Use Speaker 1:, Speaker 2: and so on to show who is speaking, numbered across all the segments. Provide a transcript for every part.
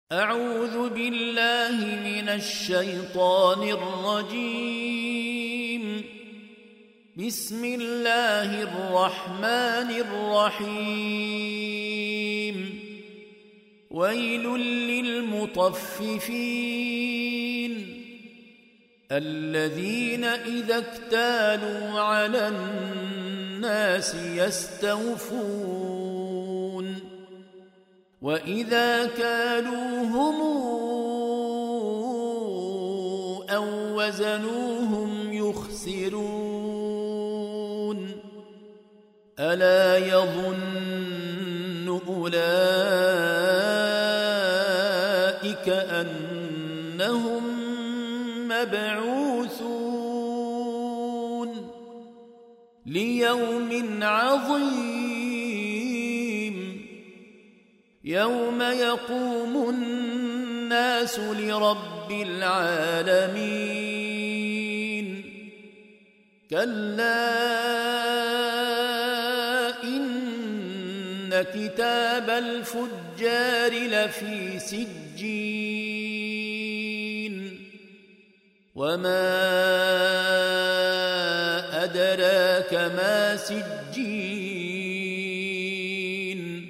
Speaker 1: أعوذ بالله من الشيطان الرجيم. بسم الله الرحمن الرحيم. ويل للمطففين الذين إذا اكتالوا على الناس يستوفون وإذا كالوهم أو وزنوهم يخسرون ألا يظن أولئك أنهم مبعوثون ليوم عظيم يوم يقوم الناس لرب العالمين كلا إن كتاب الفجار لفي سجين وما أدراك ما سجين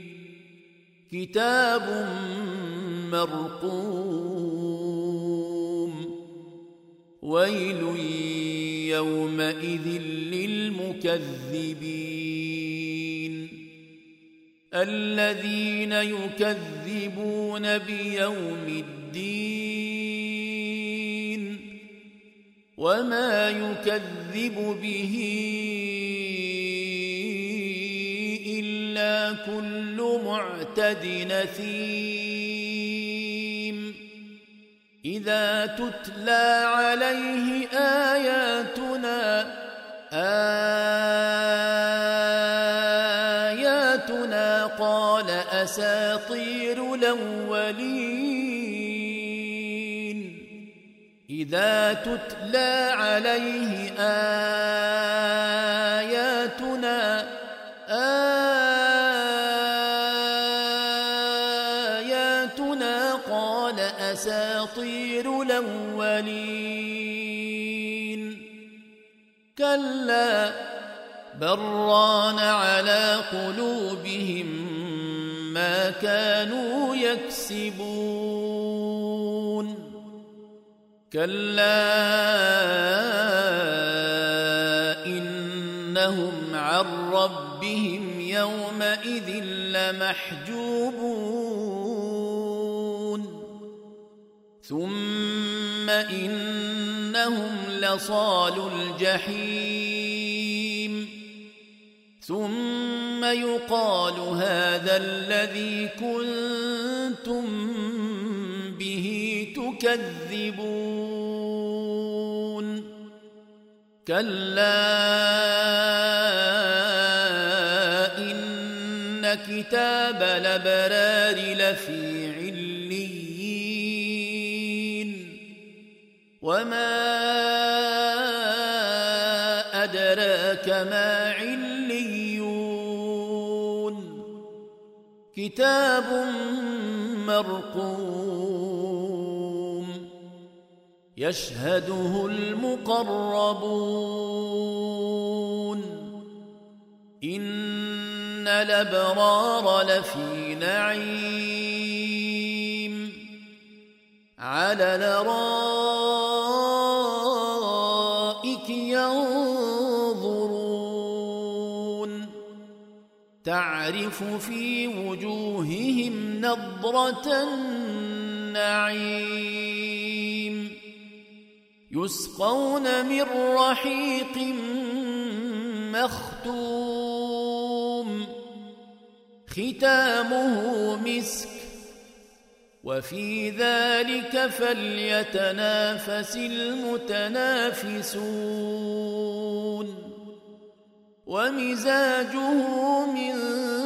Speaker 1: كتاب مرقوم ويل يومئذ للمكذبين الذين يكذبون بيوم الدين وما يكذب به إلا كل معتد أثيم إذا تتلى عليه آياتنا قال أساطير الأولين إذا تتلى عليه آياتنا قال أساطير الأولين كلا بران على قلوبهم ما كانوا يكسبون كلا إنهم عن ربهم يومئذ لمحجوبون ثم إنهم لصالو الجحيم ثم يقال هذا الذي كنتم به تكذبون كلا إن كتاب الأبرار لفي عليين وما أدراك ما عليون كتاب مرقوم يشهده المقربون إن الأبرار لفي نعيم على الأرائك ينظرون تعرف في وجوههم نضرة النعيم يسقون من رحيق مختوم ختامه مسك وفي ذلك فليتنافس المتنافسون ومزاجه من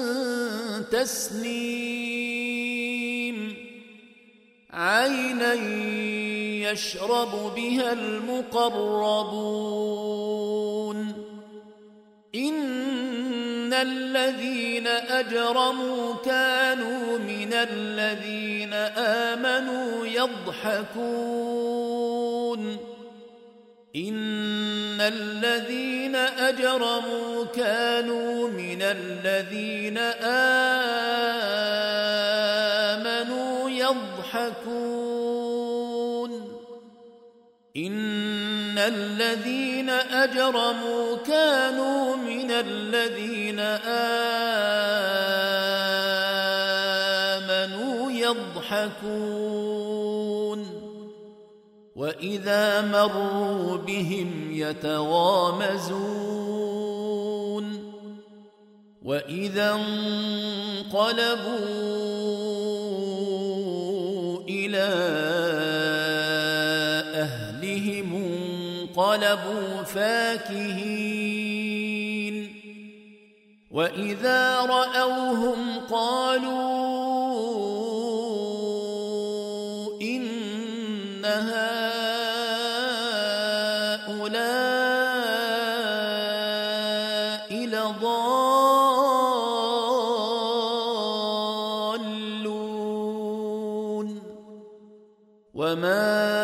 Speaker 1: تسنيم عينا يشرب بها المقربون إن الذين أجرموا كانوا من الذين آمنوا يضحكون إن الذين أجرموا كانوا من الذين آمنوا يضحكون إن الذين أجرموا كانوا من الذين آمنوا يضحكون وإذا مروا بهم يتغامزون وإذا انقلبوا إلى أهلهم انقلبوا فاكهين وإذا رأوهم قالوا إن هؤلاء لضالون وما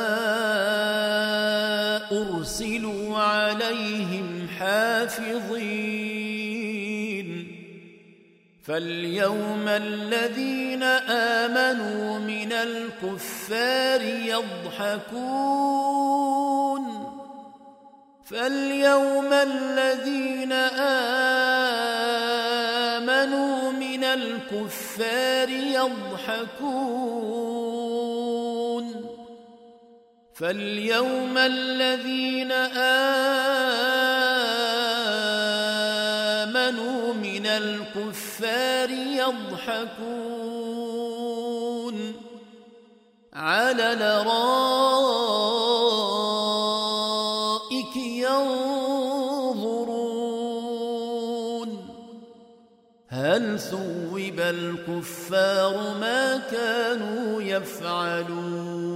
Speaker 1: أرسلوا عليهم حافظين فاليوم الذين آمنوا من الكفار يضحكون فاليوم الذين آمنوا من الكفار يضحكون فاليوم الذين آمنوا من الكفار يضحكون على الأرائك ينظرون هل ثوب الكفار ما كانوا يفعلون